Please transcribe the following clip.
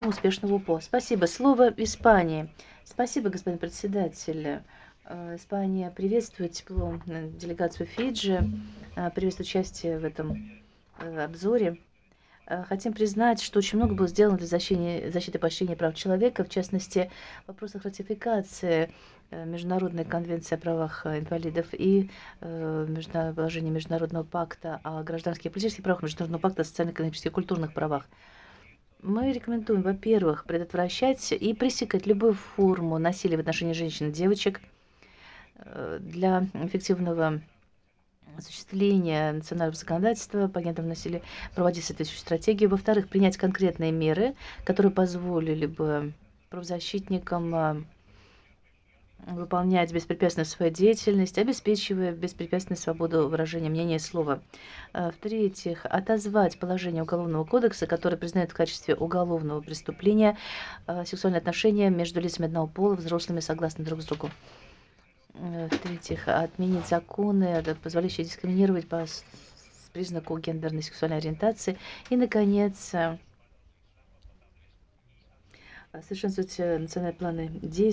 успешного УПО. Спасибо. Слово Испании. Спасибо, господин председатель. Испания приветствует тепло делегацию Фиджи, приветствует участие в этом обзоре. Хотим признать, что очень много было сделано для защиты и поощрения прав человека, в частности, в вопросах ратификации Международной конвенции о правах инвалидов и положения Международного пакта о гражданских и политических правах, Международного пакта о социально-экономических и культурных правах. Мы рекомендуем, во-первых, предотвращать и пресекать любую форму насилия в отношении женщин и девочек для эффективного осуществления национального законодательства по гендерному насилию, проводить соответствующую стратегию. Во-вторых, принять конкретные меры, которые позволили бы правозащитникам выполнять беспрепятственно свою деятельность, обеспечивая беспрепятственную свободу выражения мнения и слова. В-третьих, отозвать положение Уголовного кодекса, которое признает в качестве уголовного преступления сексуальные отношения между лицами одного пола, взрослыми, согласно друг с другом. В-третьих, отменить законы, позволяющие дискриминировать по признаку гендерной сексуальной ориентации. И, наконец, совершенствовать национальные планы действий